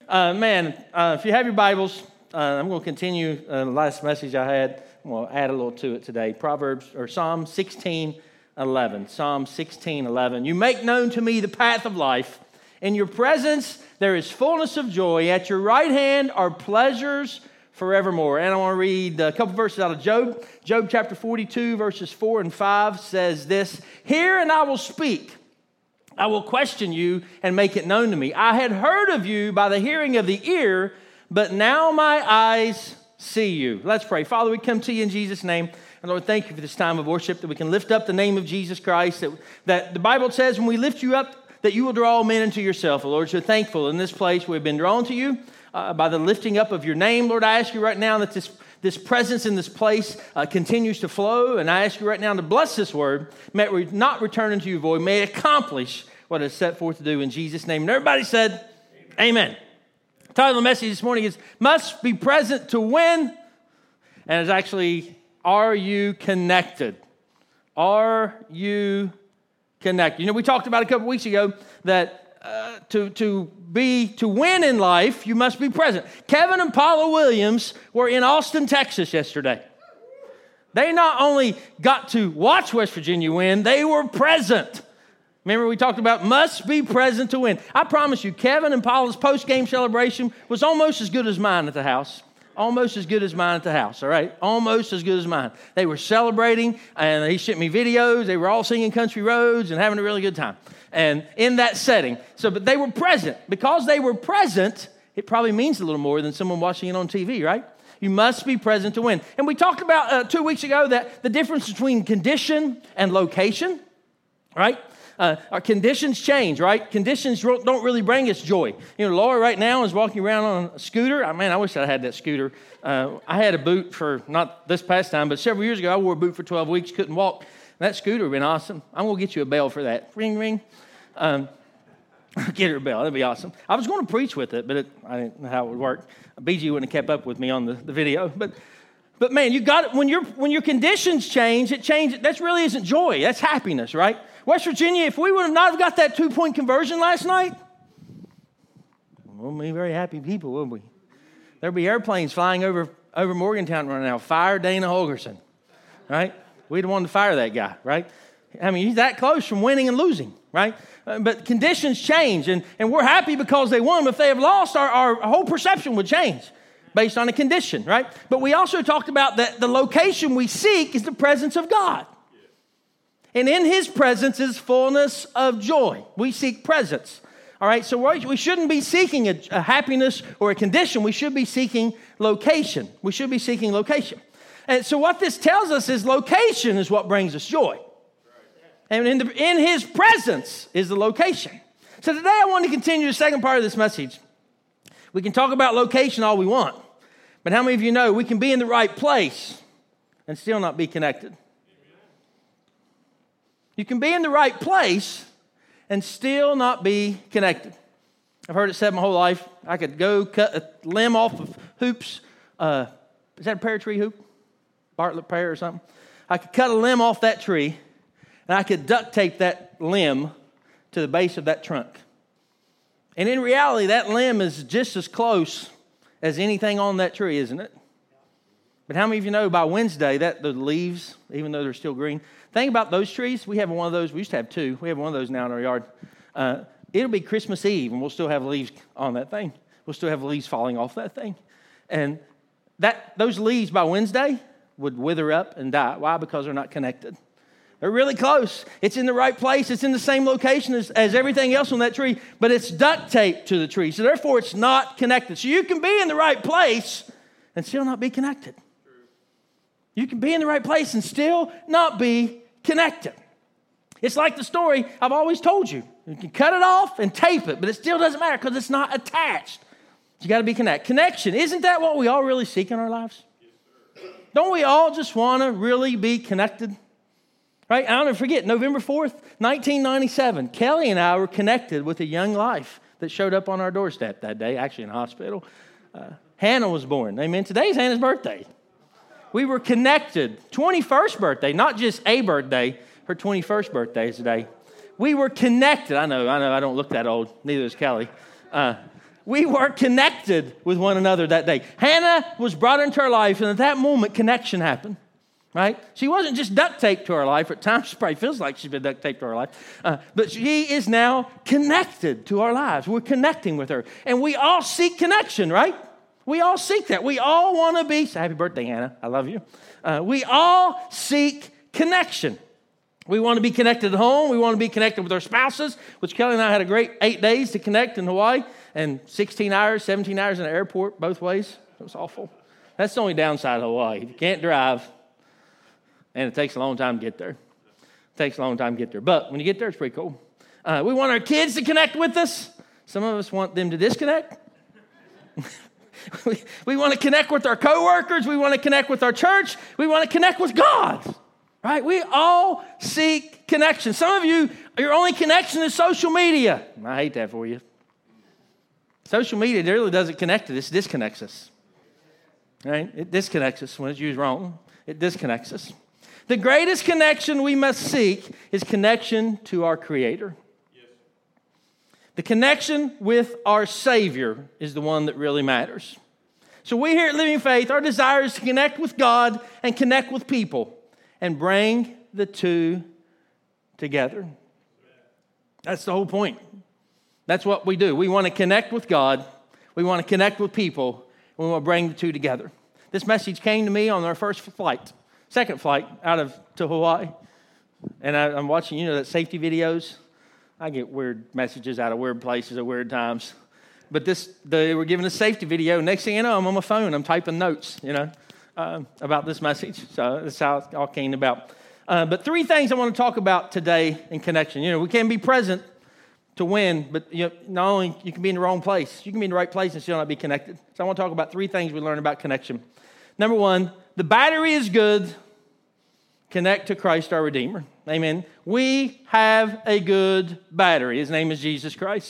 If you have your Bibles, I'm going to continue the last message I had. I'm going to add a little to it today. Psalm 16:11. Psalm 16:11. You make known to me the path of life. In your presence there is fullness of joy. At your right hand are pleasures forevermore. And I want to read a couple verses out of Job. Job chapter 42, verses 4 and 5 says this: Hear and I will speak. I will question you and make it known to me. I had heard of you by the hearing of the ear, but now my eyes see you. Let's pray. Father, we come to you in Jesus' name. And Lord, thank you for this time of worship, that we can lift up the name of Jesus Christ, that the Bible says when we lift you up, that you will draw all men into yourself. Lord, so thankful in this place we've been drawn to you by the lifting up of your name. Lord, I ask you right now that this presence in this place continues to flow. And I ask you right now to bless this word. May it not return into you void. May it accomplish what it's set forth to do in Jesus' name. And everybody said, Amen. The title of the message this morning is Must Be Present to Win. And it's actually, Are You Connected? Are you connected? You know, we talked about a couple weeks ago that to win in life, you must be present. Kevin and Paula Williams were in Austin, Texas yesterday. They not only got to watch West Virginia win, they were present. Remember we talked about must be present to win. I promise you, Kevin and Paula's post-game celebration was almost as good as mine at the house. Almost as good as mine at the house, all right? Almost as good as mine. They were celebrating, and he sent me videos. They were all singing Country Roads and having a really good time. And in that setting. But they were present. Because they were present, it probably means a little more than someone watching it on TV, right? You must be present to win. And we talked about 2 weeks ago that the difference between condition and location, right? Our conditions change, right? Conditions don't really bring us joy. You know, Laura right now is walking around on a scooter. I wish I had that scooter. I had a boot for, not this past time, but several years ago, I wore a boot for 12 weeks, couldn't walk. That scooter would have been awesome. I'm going to get you a bell for that. Ring, ring. Get her a bell. That'd be awesome. I was going to preach with it, but I didn't know how it would work. BG wouldn't have kept up with me on the video. But man, you got it. When your conditions change, it changes. That really isn't joy. That's happiness, right? West Virginia, if we would have not got that 2-point conversion last night, we wouldn't be very happy people, would we? There'd be airplanes flying over Morgantown right now. Fire Dana Holgerson, right? We'd have wanted to fire that guy, right? I mean, he's that close from winning and losing, right? But conditions change, and we're happy because they won. But if they have lost, our whole perception would change based on a condition, right? But we also talked about that the location we seek is the presence of God. And in his presence is fullness of joy. We seek presence. All right, so we shouldn't be seeking a happiness or a condition. We should be seeking location. We should be seeking location. And so what this tells us is location is what brings us joy. And in his presence is the location. So today I want to continue the second part of this message. We can talk about location all we want. But how many of you know we can be in the right place and still not be connected? You can be in the right place and still not be connected. I've heard it said my whole life. I could go cut a limb off of hoops. Is that a pear tree hoop? Bartlett pear or something? I could cut a limb off that tree, and I could duct tape that limb to the base of that trunk. And in reality, that limb is just as close as anything on that tree, isn't it? But how many of you know by Wednesday that the leaves, even though they're still green, think about those trees. We have one of those. We used to have two. We have one of those now in our yard. It'll be Christmas Eve, and we'll still have leaves on that thing. We'll still have leaves falling off that thing. And those leaves by Wednesday would wither up and die. Why? Because they're not connected. They're really close. It's in the right place. It's in the same location as everything else on that tree, but it's duct taped to the tree. So therefore, it's not connected. So you can be in the right place and still not be connected. You can be in the right place and still not be connected. It's like the story I've always told you. You can cut it off and tape it, but it still doesn't matter because it's not attached. You got to be connected. Connection, isn't that what we all really seek in our lives? Don't we all just want to really be connected? Right? I'll never forget, November 4th, 1997, Kelly and I were connected with a young life that showed up on our doorstep that day, actually in a hospital. Hannah was born. Amen. Today's Hannah's birthday. We were connected. 21st birthday, not just a birthday. Her 21st birthday is today. We were connected. I know, I don't look that old. Neither does Kelly. we were connected with one another that day. Hannah was brought into our life, and at that moment, connection happened, right? She wasn't just duct taped to our life. At times, she probably feels like she's been duct taped to our life. But she is now connected to our lives. We're connecting with her. And we all seek connection, right? We all seek that. We all want to be, happy birthday, Hannah. I love you. We all seek connection. We want to be connected at home. We want to be connected with our spouses, which Kelly and I had a great 8 days to connect in Hawaii, and 16 hours, 17 hours in the airport both ways. It was awful. That's the only downside of Hawaii. You can't drive, and it takes a long time to get there. But when you get there, it's pretty cool. We want our kids to connect with us. Some of us want them to disconnect. We want to connect with our coworkers. We want to connect with our church. We want to connect with God. Right? We all seek connection. Some of you, your only connection is social media. I hate that for you. Social media really doesn't connect us. It disconnects us. Right? It disconnects us when it's used wrong. It disconnects us. The greatest connection we must seek is connection to our Creator. Yes. The connection with our Savior is the one that really matters. So we here at Living Faith, our desire is to connect with God and connect with people, and bring the two together. That's the whole point. That's what we do. We want to connect with God. We want to connect with people. And we want to bring the two together. This message came to me on our second flight to Hawaii. And I'm watching, that safety videos. I get weird messages out of weird places at weird times. But they were giving a safety video. Next thing you know, I'm on my phone. I'm typing notes, about this message. So that's how it all came about. But 3 things I want to talk about today in connection. We can be present to win, but not only you can be in the wrong place, you can be in the right place and still not be connected. So I want to talk about 3 things we learned about connection. Number 1, the battery is good. Connect to Christ our Redeemer. Amen. We have a good battery. His name is Jesus Christ.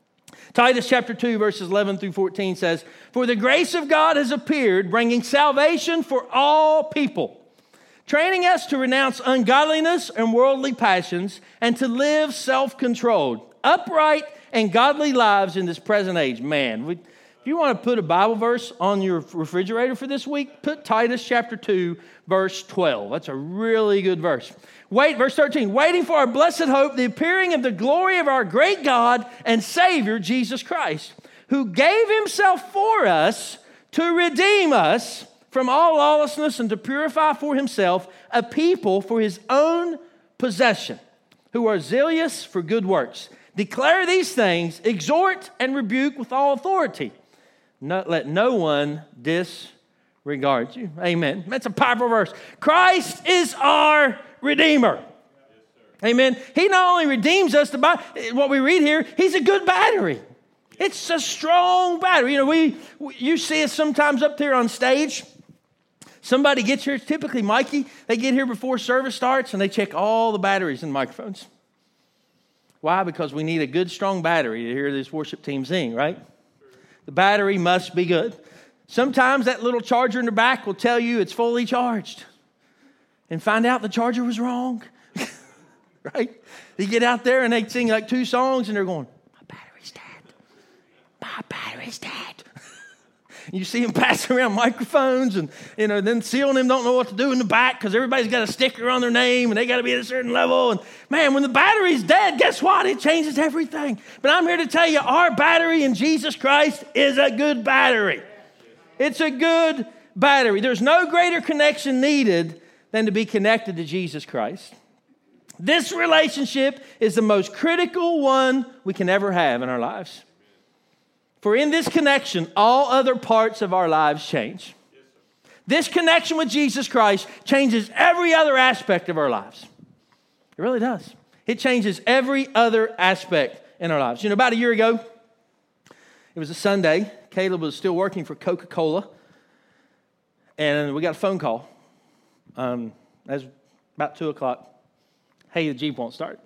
Titus chapter 2, verses 11 through 14 says, "For the grace of God has appeared, bringing salvation for all people, training us to renounce ungodliness and worldly passions, and to live self-controlled, upright, and godly lives in this present age." Man, if you want to put a Bible verse on your refrigerator for this week, put Titus chapter 2, verse 12. That's a really good verse. Verse 13, "Waiting for our blessed hope, the appearing of the glory of our great God and Savior, Jesus Christ, who gave himself for us to redeem us from all lawlessness and to purify for himself a people for his own possession, who are zealous for good works. Declare these things, exhort and rebuke with all authority. Let no one disregard you." Amen. That's a powerful verse. Christ is our Redeemer. Yes, amen. He not only redeems us, what we read here, he's a good battery. It's a strong battery. You see us sometimes up there on stage. Somebody gets here, it's typically Mikey. They get here before service starts and they check all the batteries in the microphones. Why? Because we need a good, strong battery to hear this worship team sing, right? The battery must be good. Sometimes that little charger in the back will tell you it's fully charged and find out the charger was wrong, right? They get out there and they sing like 2 songs and they're going, "My battery's dead. My battery's dead." You see them passing around microphones and, then sealing them don't know what to do in the back because everybody's got a sticker on their name and they got to be at a certain level. And man, when the battery's dead, guess what? It changes everything. But I'm here to tell you, our battery in Jesus Christ is a good battery. It's a good battery. There's no greater connection needed than to be connected to Jesus Christ. This relationship is the most critical one we can ever have in our lives. For in this connection, all other parts of our lives change. This connection with Jesus Christ changes every other aspect of our lives. It really does. It changes every other aspect in our lives. About a year ago, it was a Sunday. Caleb was still working for Coca-Cola. And we got a phone call. That was about 2 o'clock. "Hey, the Jeep won't start."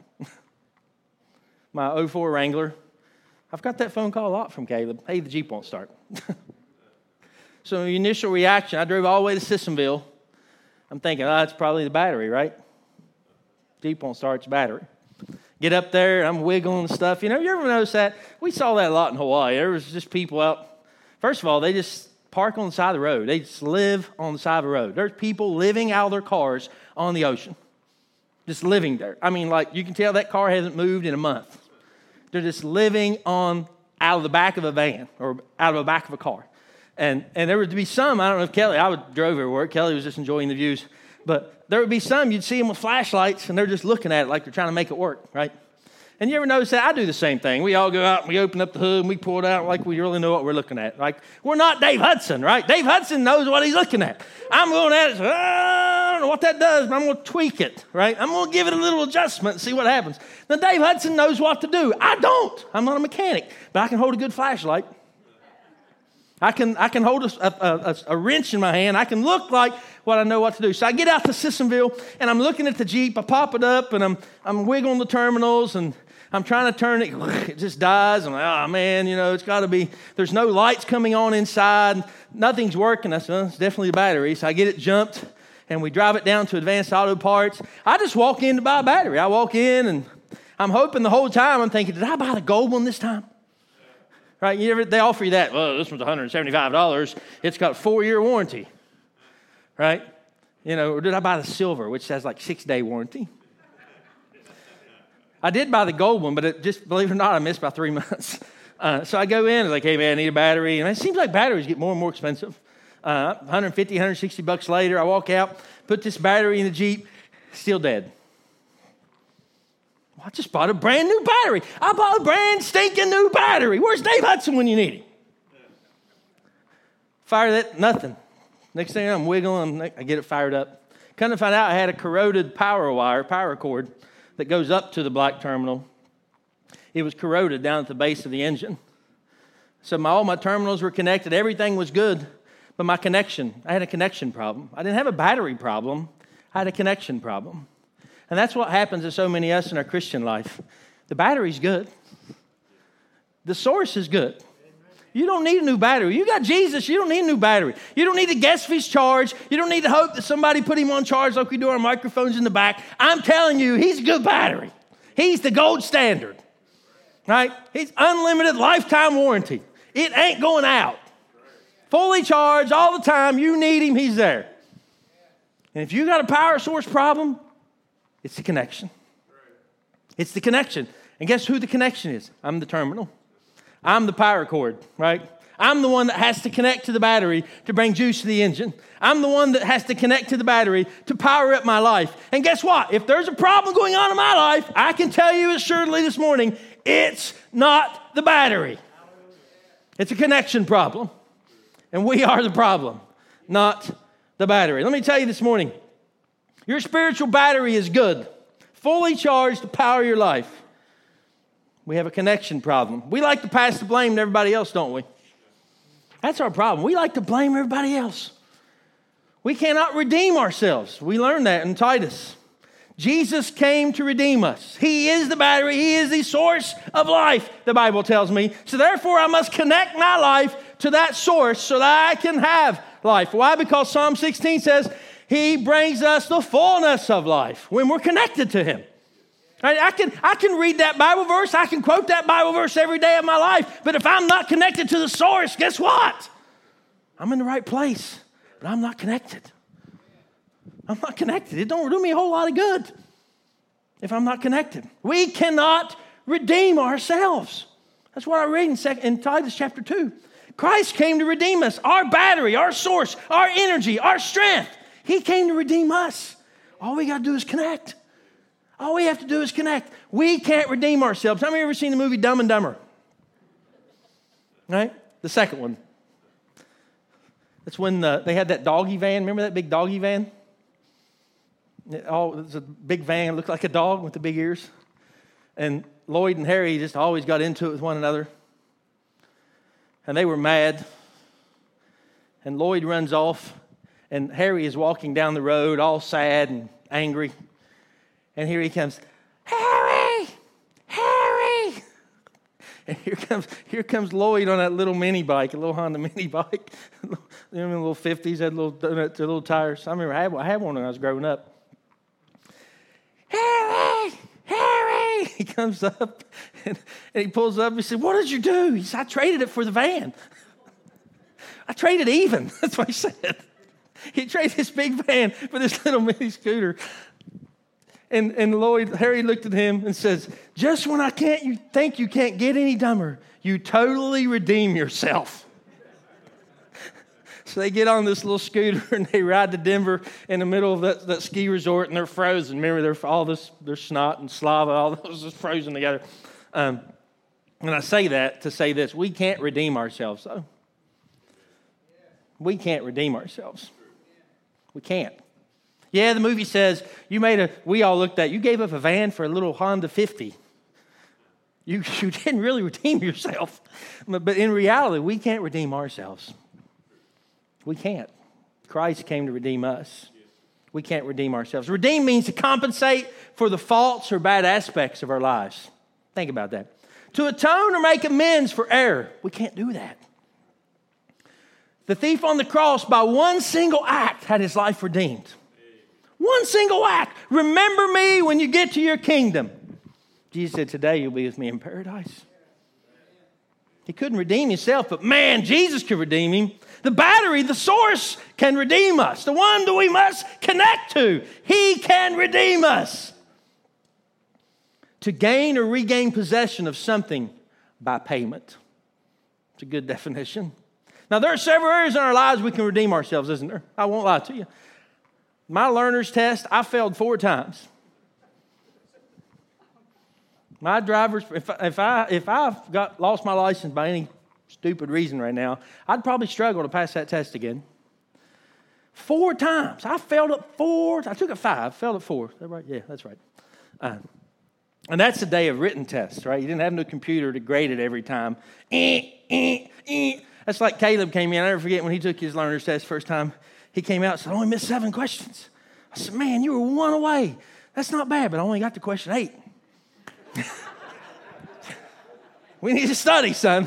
My 04 Wrangler. I've got that phone call a lot from Caleb. "Hey, the Jeep won't start." So the initial reaction, I drove all the way to Sissonville. I'm thinking, it's probably the battery, right? Jeep won't start, it's battery. Get up there, I'm wiggling and stuff. You ever notice that? We saw that a lot in Hawaii. There was just people out. First of all, they just park on the side of the road. They just live on the side of the road. There's people living out of their cars on the ocean. Just living there. I mean, like, you can tell that car hasn't moved in a month. They're just living out of the back of a van or out of the back of a car. And there would be some, I don't know if Kelly, drove everywhere. Kelly was just enjoying the views. But there would be some, you'd see them with flashlights, and they're just looking at it like they're trying to make it work, right? And you ever notice that? I do the same thing. We all go out and we open up the hood and we pull it out like we really know what we're looking at. Like, we're not Dave Hudson, right? Dave Hudson knows what he's looking at. I'm going at it, I don't know what that does, but I'm going to tweak it, right? I'm going to give it a little adjustment and see what happens. Now, Dave Hudson knows what to do. I don't. I'm not a mechanic, but I can hold a good flashlight. I can hold a wrench in my hand. I can look like what I know what to do. So I get out to Sissonville, and I'm looking at the Jeep. I pop it up, and I'm wiggling the terminals, and I'm trying to turn it. It just dies. I'm like, oh, man, it's got to be. There's no lights coming on inside. Nothing's working. I said, well, it's definitely the battery. So I get it jumped, and we drive it down to Advanced Auto Parts. I just walk in to buy a battery. I walk in, and I'm hoping the whole time, I'm thinking, did I buy the gold one this time? Right? They offer you that. Well, this one's $175. It's got a 4-year warranty. Right? Or did I buy the silver, which has like 6-day warranty? I did buy the gold one, but it just, believe it or not, I missed by 3 months. So I go in, and like, hey, man, I need a battery. And it seems like batteries get more and more expensive. $150, $160 later, I walk out, put this battery in the Jeep, still dead. I just bought a brand new battery. I bought a brand stinking new battery. Where's Dave Hudson when you need him? Fire that, nothing. Next thing I'm wiggling, I get it fired up. Come to find out I had a corroded power cord that goes up to the black terminal. It was corroded down at the base of the engine. So all my terminals were connected. Everything was good. But I had a connection problem. I didn't have a battery problem. I had a connection problem. And that's what happens to so many of us in our Christian life. The battery's good. The source is good. You don't need a new battery. You got Jesus, you don't need a new battery. You don't need to guess if he's charged. You don't need to hope that somebody put him on charge like we do our microphones in the back. I'm telling you, he's a good battery. He's the gold standard. Right? He's unlimited lifetime warranty. It ain't going out. Fully charged all the time. You need him, he's there. And if you got a power source problem, it's the connection. It's the connection. And guess who the connection is? I'm the terminal. I'm the power cord, right? I'm the one that has to connect to the battery to bring juice to the engine. I'm the one that has to connect to the battery to power up my life. And guess what? If there's a problem going on in my life, I can tell you assuredly this morning, it's not the battery. It's a connection problem. And we are the problem, not the battery. Let me tell you this morning, your spiritual battery is good, fully charged to power your life. We have a connection problem. We like to pass the blame to everybody else, don't we? That's our problem. We like to blame everybody else. We cannot redeem ourselves. We learned that in Titus. Jesus came to redeem us. He is the battery. He is the source of life, the Bible tells me. So therefore, I must connect my life to that source so that I can have life. Why? Because Psalm 16 says, he brings us the fullness of life when we're connected to him. Right? I can read that Bible verse. I can quote that Bible verse every day of my life. But if I'm not connected to the source, guess what? I'm in the right place, but I'm not connected. I'm not connected. It don't do me a whole lot of good if I'm not connected. We cannot redeem ourselves. That's what I read in Titus chapter 2. Christ came to redeem us, our battery, our source, our energy, our strength. He came to redeem us. All we got to do is connect. All we have to do is connect. We can't redeem ourselves. How many of you ever seen the movie Dumb and Dumber? Right? The second one. That's when they had that doggy van. Remember that big doggy van? It was a big van. It looked like a dog with the big ears. And Lloyd and Harry just always got into it with one another. And they were mad. And Lloyd runs off. And Harry is walking down the road all sad and angry. And here he comes, Harry! Harry! And here comes Lloyd on that little mini bike, a little Honda mini bike. You know, the little 50s, had little tires. I remember I had one when I was growing up. Harry! Harry! he comes up and he pulls up. He said, what did you do? He said, I traded it for the van. I traded even. That's what he said. He traded this big van for this little mini scooter. And Harry looked at him and says, just when you think you can't get any dumber, you totally redeem yourself. So they get on this little scooter and they ride to Denver in the middle of that ski resort, and they're frozen. Remember, their snot and slava, all those is frozen together. And I say that to say this: we can't redeem ourselves, though. We can't redeem ourselves. We can't. Yeah, the movie says we all looked at, you gave up a van for a little Honda 50. You didn't really redeem yourself. But in reality, we can't redeem ourselves. We can't. Christ came to redeem us. We can't redeem ourselves. Redeem means to compensate for the faults or bad aspects of our lives. Think about that. To atone or make amends for error. We can't do that. The thief on the cross, by one single act, had his life redeemed. One single act. Remember me when you get to your kingdom. Jesus said, today you'll be with me in paradise. He couldn't redeem himself, but man, Jesus could redeem him. The battery, the source, can redeem us. The one that we must connect to. He can redeem us. To gain or regain possession of something by payment. It's a good definition. Now, there are several areas in our lives we can redeem ourselves, isn't there? I won't lie to you. My learner's test, I failed 4 times. My driver's, if I lost my license by any stupid reason right now, I'd probably struggle to pass that test again. 4 times. I failed it 4. I took it 5, failed it 4. Is that right? Yeah, that's right. And that's the day of written tests, right? You didn't have no computer to grade it every time. That's like Caleb came in. I never forget when he took his learner's test first time. He came out and said, I only missed 7 questions. I said, man, you were 1 away. That's not bad, but I only got to question 8. We need to study, son.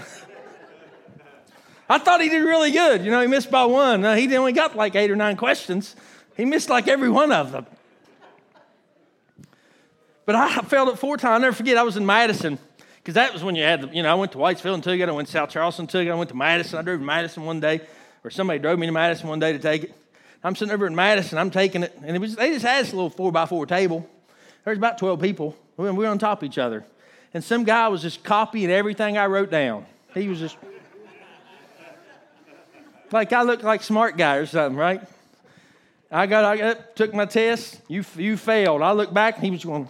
I thought he did really good. He missed by 1. No, he only got like 8 or 9 questions. He missed like every one of them. But I failed it 4 times. I'll never forget, I was in Madison. Because that was when you had, I went to Whitesville and took it. I went to South Charleston, took it. I went to Madison. I drove to Madison one day. Or somebody drove me to Madison one day to take it. I'm sitting over in Madison. I'm taking it. And they just had this little 4x4 table. There's about 12 people. We were on top of each other. And some guy was just copying everything I wrote down. He was just... like I looked like a smart guy or something, right? I got up, took my test. You failed. I looked back and he was going...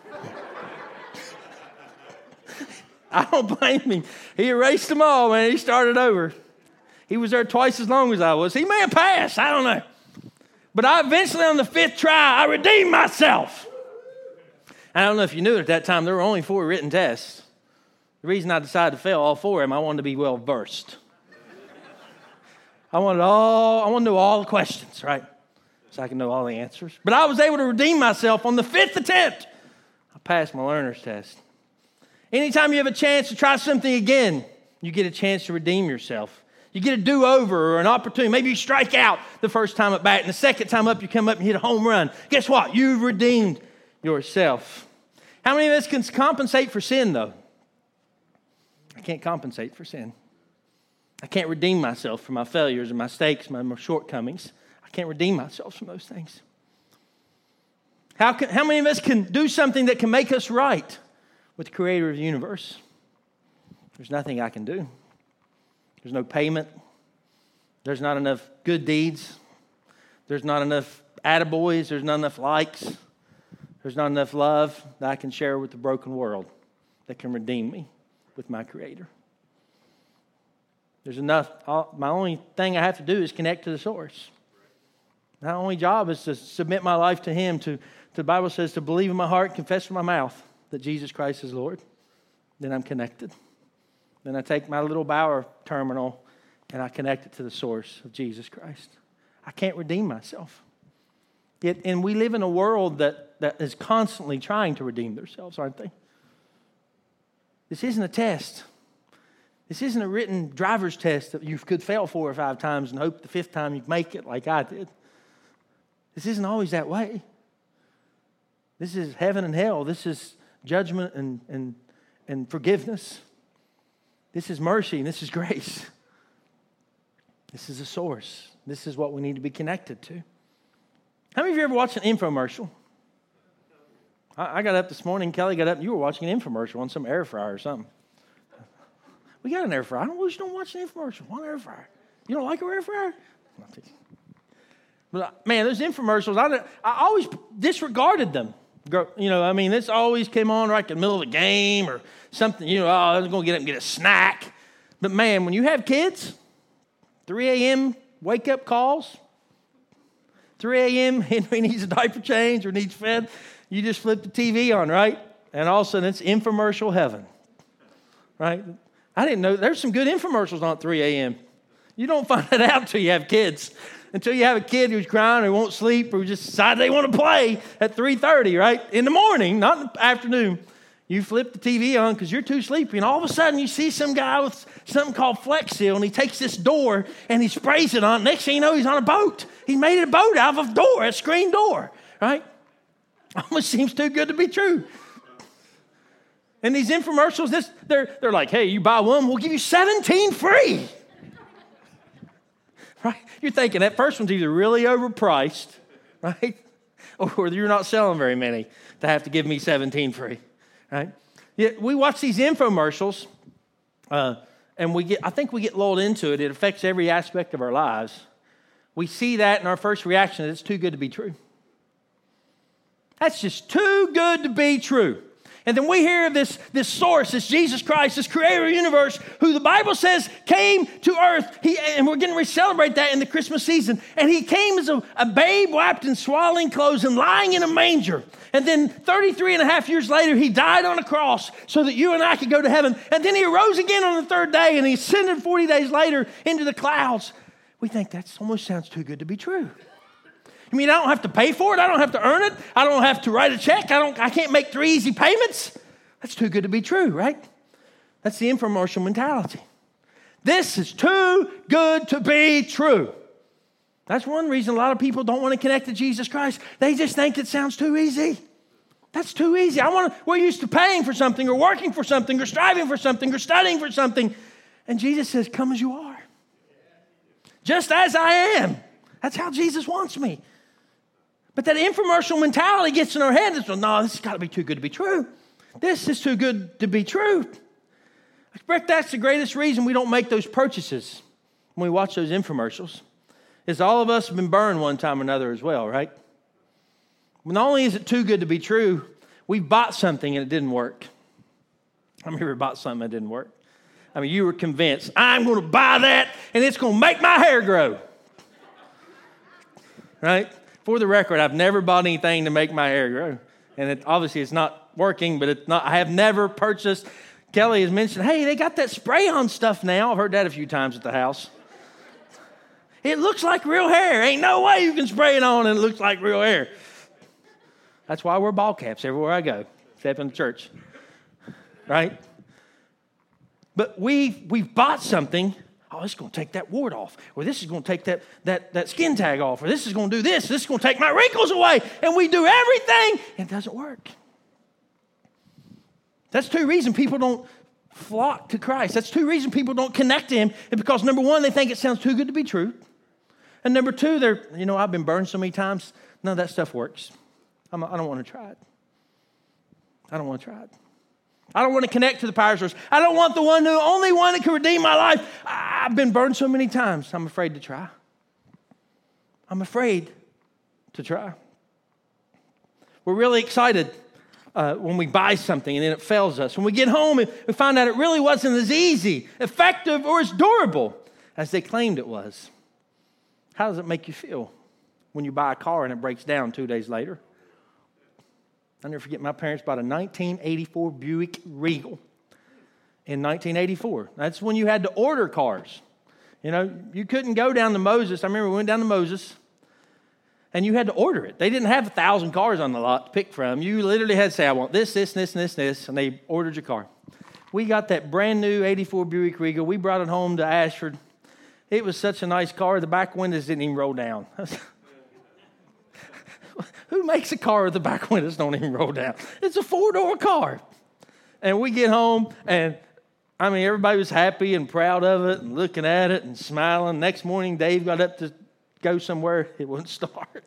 I don't blame him. He erased them all, man. He started over. He was there twice as long as I was. He may have passed. I don't know. But I eventually, on the 5th try, I redeemed myself. I don't know if you knew it at that time, there were only 4 written tests. The reason I decided to fail all 4 of them, I wanted to be well versed. I wanted to know all the questions, right? So I can know all the answers. But I was able to redeem myself on the 5th attempt. I passed my learner's test. Anytime you have a chance to try something again, you get a chance to redeem yourself. You get a do-over or an opportunity. Maybe you strike out the first time at bat, and the second time up, you come up and hit a home run. Guess what? You've redeemed yourself. How many of us can compensate for sin, though? I can't compensate for sin. I can't redeem myself for my failures and my mistakes, my shortcomings. I can't redeem myself from those things. How many of us can do something that can make us right with the creator of the universe? There's nothing I can do. There's no payment. There's not enough good deeds. There's not enough attaboys. There's not enough likes. There's not enough love that I can share with the broken world that can redeem me with my creator. There's enough. My only thing I have to do is connect to the source. My only job is to submit my life to him. The Bible says to believe in my heart, confess with my mouth that Jesus Christ is Lord. Then I'm connected. Then I take my little Bauer terminal and I connect it to the source of Jesus Christ. I can't redeem myself. And we live in a world that is constantly trying to redeem themselves, aren't they? This isn't a test. This isn't a written driver's test that you could fail 4 or 5 times and hope the 5th time you make it like I did. This isn't always that way. This is heaven and hell. This is judgment and forgiveness. This is mercy and this is grace. This is a source. This is what we need to be connected to. How many of you ever watched an infomercial? I got up this morning, Kelly got up, and you were watching an infomercial on some air fryer or something. We got an air fryer. I don't wish you don't watch an infomercial. One air fryer. You don't like an air fryer? But man, those infomercials, I always disregarded them. This always came on right in the middle of the game or something. I was going to get up and get a snack. But man, when you have kids, 3 a.m. wake-up calls, 3 a.m. Henry needs a diaper change or needs fed, you just flip the TV on, right? And all of a sudden, it's infomercial heaven, right? I didn't know. There's some good infomercials on at 3 a.m. You don't find that out until you have kids. Until you have a kid who's crying or won't sleep or just decide they want to play at 3:30, right? In the morning, not in the afternoon. You flip the TV on because you're too sleepy, and all of a sudden you see some guy with something called Flex Seal, and he takes this door and he sprays it on. Next thing you know, he's on a boat. He made a boat out of a door, a screen door, right? Almost seems too good to be true. And these infomercials, they're like, hey, you buy one, we'll give you 17 free. Right? You're thinking that first one's either really overpriced, right? Or you're not selling very many to have to give me 17 free, right? Yeah, we watch these infomercials, and I think we get lulled into it. It affects every aspect of our lives. We see that, and our first reaction is it's too good to be true. That's just too good to be true. And then we hear of this source, this Jesus Christ, this creator of the universe, who the Bible says came to earth. And we're getting ready to celebrate that in the Christmas season. And he came as a babe wrapped in swaddling clothes and lying in a manger. And then 33 and a half years later, he died on a cross so that you and I could go to heaven. And then he arose again on the third day, and he ascended 40 days later into the clouds. We think that almost sounds too good to be true. I mean, I don't have to pay for it. I don't have to earn it. I don't have to write a check. I can't make 3 easy payments. That's too good to be true, right? That's the infomercial mentality. This is too good to be true. That's one reason a lot of people don't want to connect to Jesus Christ. They just think it sounds too easy. That's too easy. We're used to paying for something or working for something or striving for something or studying for something. And Jesus says, come as you are. Just as I am. That's how Jesus wants me. But that infomercial mentality gets in our head. It's, no, this has got to be too good to be true. This is too good to be true. I expect that's the greatest reason we don't make those purchases when we watch those infomercials. Is all of us have been burned one time or another as well, right? Not only is it too good to be true, we bought something and it didn't work. I remember bought something that didn't work. I mean, you were convinced, I'm going to buy that and it's going to make my hair grow. Right? For the record, I've never bought anything to make my hair grow. And obviously it's not working, but I have never purchased. Kelly has mentioned, hey, they got that spray-on stuff now. I've heard that a few times at the house. It looks like real hair. Ain't no way you can spray it on and it looks like real hair. That's why I wear ball caps everywhere I go, except in the church. Right? But we've bought something. Oh, this is going to take that wart off. Or this is going to take that skin tag off. Or this is going to do this. This is going to take my wrinkles away. And we do everything, and it doesn't work. That's two reasons people don't flock to Christ. That's two reasons people don't connect to him. And because, number one, they think it sounds too good to be true. And number two, I've been burned so many times. None of that stuff works. I don't want to try it. I don't want to try it. I don't want to connect to the power source. I don't want the only one that can redeem my life. I've been burned so many times. I'm afraid to try. I'm afraid to try. We're really excited when we buy something and then it fails us. When we get home and we find out it really wasn't as easy, effective, or as durable as they claimed it was. How does it make you feel when you buy a car and it breaks down 2 days later? I'll never forget my parents bought a 1984 Buick Regal in 1984. That's when you had to order cars. You couldn't go down to Moses. I remember we went down to Moses, and you had to order it. They didn't have 1,000 cars on the lot to pick from. You literally had to say, I want this, this, and this, and this, and this, and they ordered your car. We got that brand new 84 Buick Regal. We brought it home to Ashford. It was such a nice car. The back windows didn't even roll down. Who makes a car with the back windows don't even roll down? It's a 4-door car. And we get home, and everybody was happy and proud of it and looking at it and smiling. Next morning, Dave got up to go somewhere. It wouldn't start.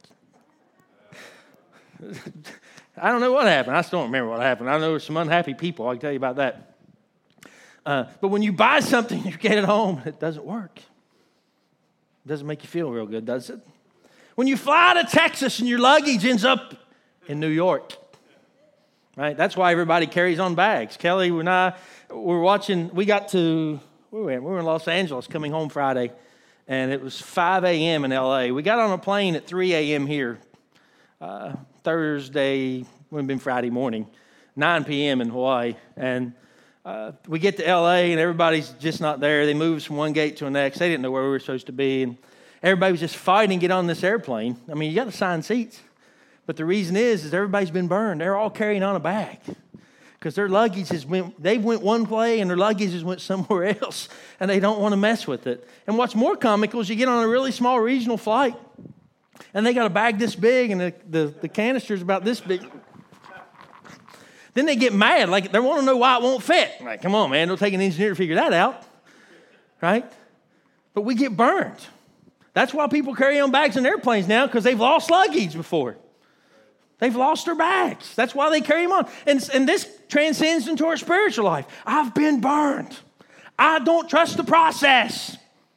I don't know what happened. I still don't remember what happened. I know there's some unhappy people. I can tell you about that. But when you buy something, you get it home, it doesn't work. It doesn't make you feel real good, does it? When you fly to Texas and your luggage ends up in New York, right? That's why everybody carries on bags. Kelly and I were watching. We were in Los Angeles coming home Friday, and it was 5 a.m. in L.A. We got on a plane at 3 a.m. here. Thursday, would have been Friday morning, 9 p.m. in Hawaii. And we get to L.A. and everybody's just not there. They moved from one gate to the next. They didn't know where we were supposed to be. And everybody was just fighting to get on this airplane. You got assigned seats. But the reason is everybody's been burned. They're all carrying on a bag because their luggage they went one way and their luggage has went somewhere else, and they don't want to mess with it. And what's more comical is you get on a really small regional flight, and they got a bag this big, and the canister's about this big. Then they get mad, like they want to know why it won't fit. Like, come on, man, it'll take an engineer to figure that out, right? But we get burned. That's why people carry on bags in airplanes now, because they've lost luggage before. They've lost their bags. That's why they carry them on. And this transcends into our spiritual life. I've been burned. I don't trust the process.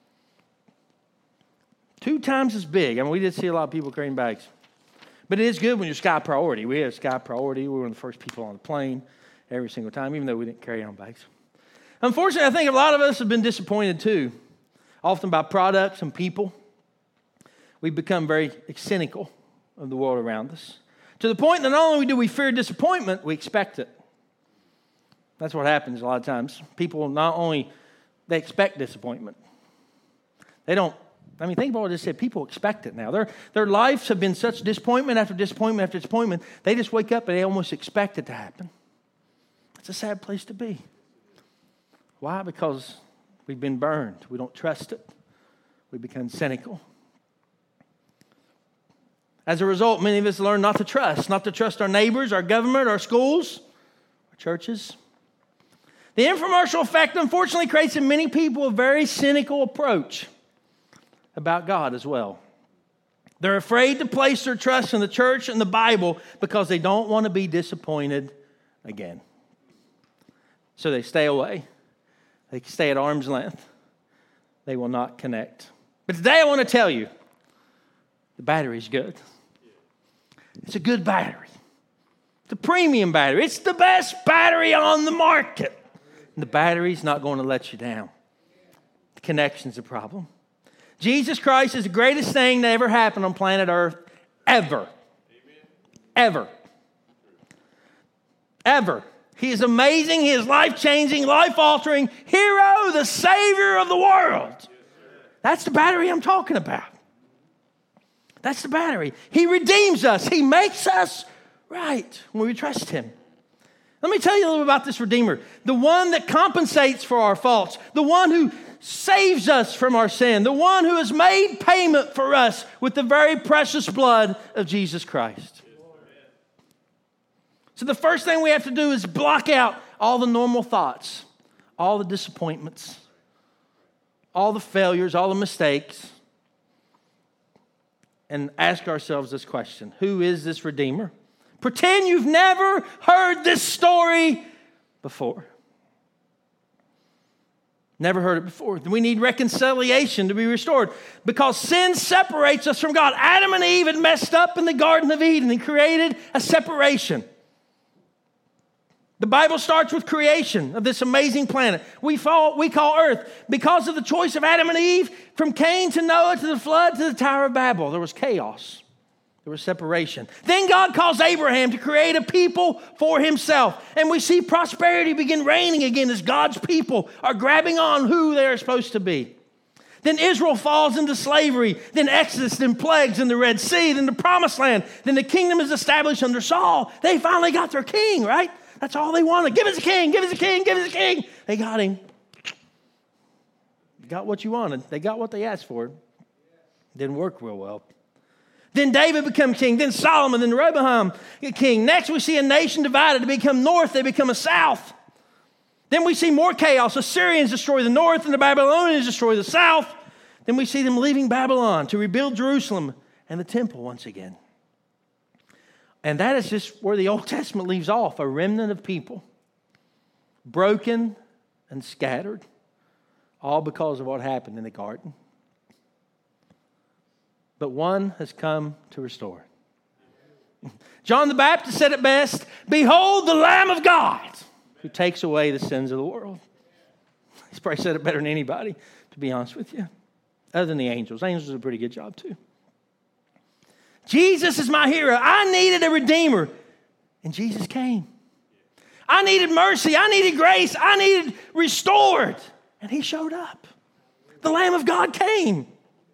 2 times as big. We did see a lot of people carrying bags. But it is good when you're Sky Priority. We had Sky Priority. We were one of the first people on the plane every single time, even though we didn't carry on bags. Unfortunately, I think a lot of us have been disappointed too, often by products and people. We've become very cynical of the world around us, to the point that not only do we fear disappointment, we expect it. That's what happens a lot of times. People they expect disappointment. They don't. Think about what I just said. People expect it now. Their lives have been such disappointment after disappointment after disappointment. They just wake up and they almost expect it to happen. It's a sad place to be. Why? Because we've been burned. We don't trust it. We become cynical. As a result, many of us learn not to trust our neighbors, our government, our schools, our churches. The infomercial effect, unfortunately, creates in many people a very cynical approach about God as well. They're afraid to place their trust in the church and the Bible because they don't want to be disappointed again. So they stay away. They stay at arm's length. They will not connect. But today I want to tell you, the battery's good. It's a good battery. It's a premium battery. It's the best battery on the market. And the battery's not going to let you down. The connection's a problem. Jesus Christ is the greatest thing that ever happened on planet Earth, ever. Ever. Ever. He is amazing. He is life-changing, life-altering hero, the Savior of the world. That's the battery I'm talking about. That's the battery. He redeems us. He makes us right when we trust Him. Let me tell you a little bit about this Redeemer. The one that compensates for our faults. The one who saves us from our sin. The one who has made payment for us with the very precious blood of Jesus Christ. So the first thing we have to do is block out all the normal thoughts, all the disappointments, all the failures, all the mistakes, and ask ourselves this question: who is this Redeemer? Pretend you've never heard this story before. Never heard it before. We need reconciliation to be restored because sin separates us from God. Adam and Eve had messed up in the Garden of Eden and created a separation. The Bible starts with creation of this amazing planet we call Earth. Because of the choice of Adam and Eve, from Cain to Noah to the flood to the Tower of Babel, there was chaos. There was separation. Then God calls Abraham to create a people for himself. And we see prosperity begin reigning again as God's people are grabbing on who they are supposed to be. Then Israel falls into slavery. Then Exodus, then plagues in the Red Sea, then the Promised Land. Then the kingdom is established under Saul. They finally got their king, right? That's all they wanted. Give us a king, give us a king, give us a king. They got him. Got what you wanted. They got what they asked for. Didn't work real well. Then David becomes king. Then Solomon, then Rehoboam king. Next we see a nation divided to become north. They become a south. Then we see more chaos. Assyrians destroy the north and the Babylonians destroy the south. Then we see them leaving Babylon to rebuild Jerusalem and the temple once again. And that is just where the Old Testament leaves off, a remnant of people, broken and scattered, all because of what happened in the garden. But one has come to restore. John the Baptist said it best, "Behold the Lamb of God who takes away the sins of the world." He's probably said it better than anybody, to be honest with you, other than the angels. Angels do a pretty good job too. Jesus is my hero. I needed a redeemer, and Jesus came. I needed mercy. I needed grace. I needed restored, and he showed up. The Lamb of God came.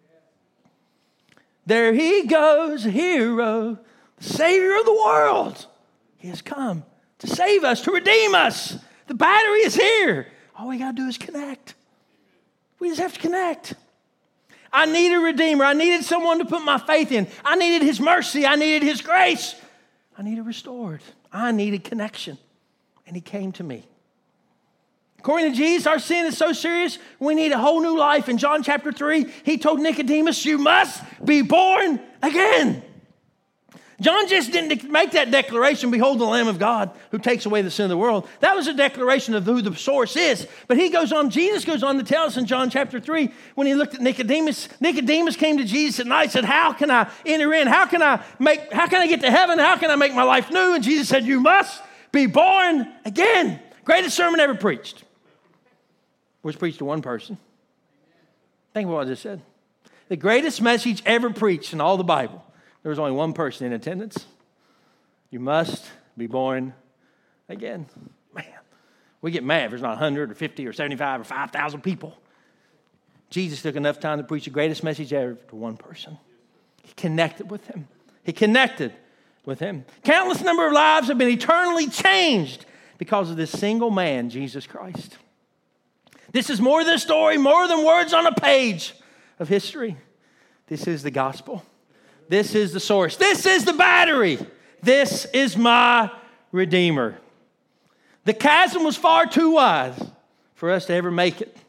There he goes, a hero, the Savior of the world. He has come to save us, to redeem us. The battery is here. All we got to do is connect. We just have to connect. I need a redeemer. I needed someone to put my faith in. I needed his mercy. I needed his grace. I needed restored. I needed connection. And he came to me. According to Jesus, our sin is so serious, we need a whole new life. In John chapter 3, he told Nicodemus, you must be born again. John just didn't make that declaration, behold the Lamb of God who takes away the sin of the world. That was a declaration of who the source is. But Jesus goes on to tell us in John chapter 3, when he looked at Nicodemus, Nicodemus came to Jesus at night and said, how can I enter in? How can I get to heaven? How can I make my life new? And Jesus said, you must be born again. Greatest sermon ever preached. Was preached to one person. Think about what I just said. The greatest message ever preached in all the Bible. There was only one person in attendance. You must be born again. Man, we get mad if there's not 100 or 50 or 75 or 5,000 people. Jesus took enough time to preach the greatest message ever to one person. He connected with him. Countless number of lives have been eternally changed because of this single man, Jesus Christ. This is more than a story, more than words on a page of history. This is the gospel. This is the source. This is the battery. This is my Redeemer. The chasm was far too wide for us to ever make it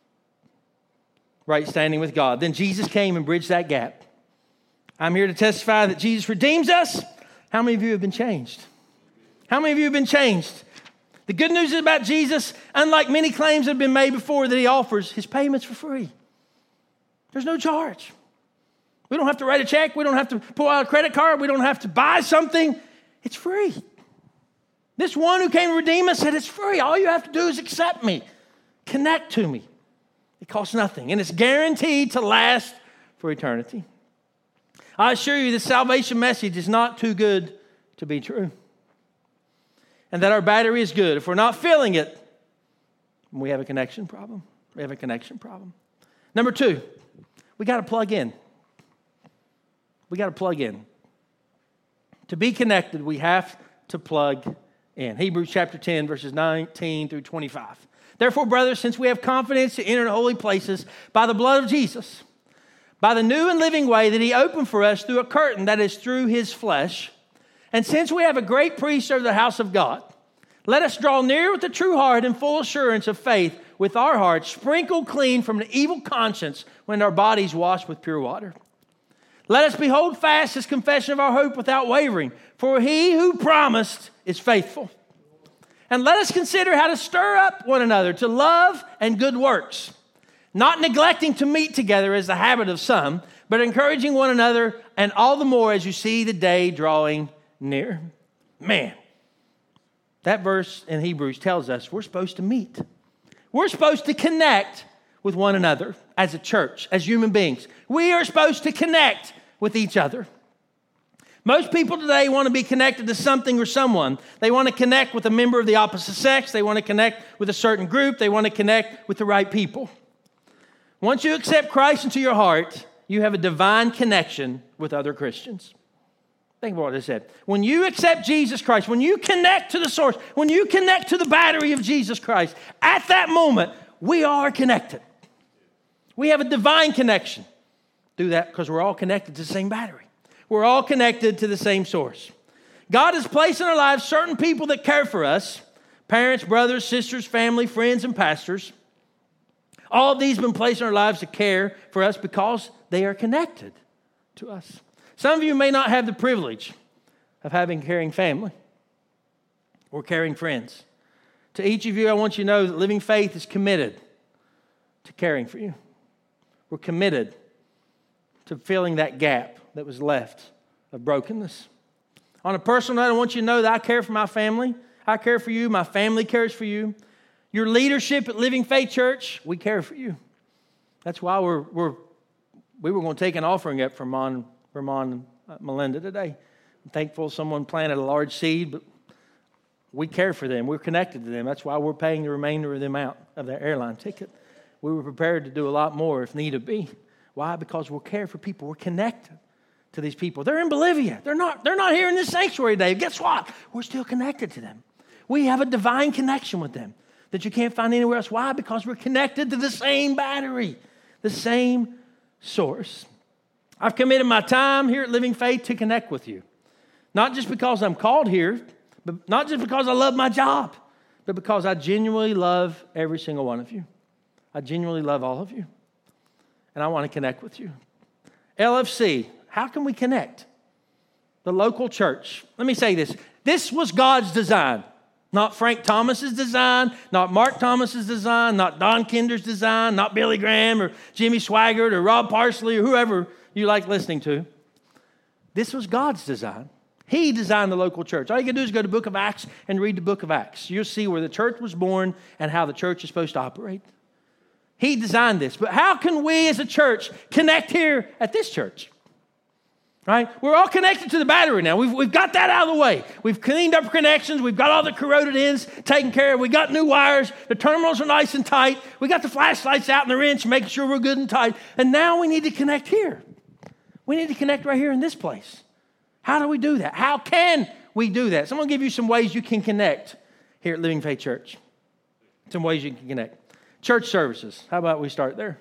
right standing with God. Then Jesus came and bridged that gap. I'm here to testify that Jesus redeems us. How many of you have been changed? How many of you have been changed? The good news is about Jesus, unlike many claims that have been made before that he offers, his payment's for free. There's no charge. We don't have to write a check. We don't have to pull out a credit card. We don't have to buy something. It's free. This one who came to redeem us said it's free. All you have to do is accept me. Connect to me. It costs nothing. And it's guaranteed to last for eternity. I assure you this salvation message is not too good to be true. And that our battery is good. If we're not feeling it, we have a connection problem. Number 2, we got to plug in. To be connected, we have to plug in. Hebrews chapter 10, verses 19 through 25. Therefore, brothers, since we have confidence to enter the holy places by the blood of Jesus, by the new and living way that he opened for us through a curtain that is through his flesh, and since we have a great priest over the house of God, let us draw near with a true heart and full assurance of faith, with our hearts sprinkled clean from an evil conscience when our bodies washed with pure water. Let us behold fast his confession of our hope without wavering, for he who promised is faithful. And let us consider how to stir up one another to love and good works, not neglecting to meet together as the habit of some, but encouraging one another, and all the more as you see the day drawing near. Man, that verse in Hebrews tells us we're supposed to meet. We're supposed to connect with one another as a church, as human beings. We are supposed to connect with each other. Most people today want to be connected to something or someone. They want to connect with a member of the opposite sex. They want to connect with a certain group. They want to connect with the right people. Once you accept Christ into your heart, you have a divine connection with other Christians. Think about what I said. When you accept Jesus Christ, when you connect to the source, when you connect to the battery of Jesus Christ, at that moment, we are connected. We have a divine connection. Do that because we're all connected to the same battery. We're all connected to the same source. God has placed in our lives certain people that care for us, parents, brothers, sisters, family, friends, and pastors. All of these have been placed in our lives to care for us because they are connected to us. Some of you may not have the privilege of having caring family or caring friends. To each of you, I want you to know that Living Faith is committed to caring for you. We're committed to filling that gap that was left of brokenness. On a personal note, I want you to know that I care for my family. I care for you. My family cares for you. Your leadership at Living Faith Church, we care for you. That's why we were going to take an offering up for Mon and Melinda today. I'm thankful someone planted a large seed, but we care for them. We're connected to them. That's why we're paying the remainder of them out of their airline ticket. We were prepared to do a lot more if need be. Why? Because we'll care for people. We're connected to these people. They're in Bolivia. They're not here in this sanctuary today. Guess what? We're still connected to them. We have a divine connection with them that you can't find anywhere else. Why? Because we're connected to the same battery, the same source. I've committed my time here at Living Faith to connect with you. Not just because I'm called here, but not just because I love my job, but because I genuinely love every single one of you. I genuinely love all of you. And I want to connect with you. LFC, how can we connect? The local church. Let me say this. This was God's design. Not Frank Thomas's design, not Mark Thomas's design, not Don Kinder's design, not Billy Graham or Jimmy Swaggart or Rob Parsley or whoever you like listening to. This was God's design. He designed the local church. All you can do is go to the book of Acts and read the book of Acts. You'll see where the church was born and how the church is supposed to operate. He designed this. But how can we as a church connect here at this church? Right? We're all connected to the battery now. We've got that out of the way. We've cleaned up connections. We've got all the corroded ends taken care of. We got new wires. The terminals are nice and tight. We got the flashlights out in the wrench, making sure we're good and tight. And now we need to connect here. We need to connect right here in this place. How do we do that? How can we do that? So I'm going to give you some ways you can connect here at Living Faith Church. Some ways you can connect. Church services. How about we start there?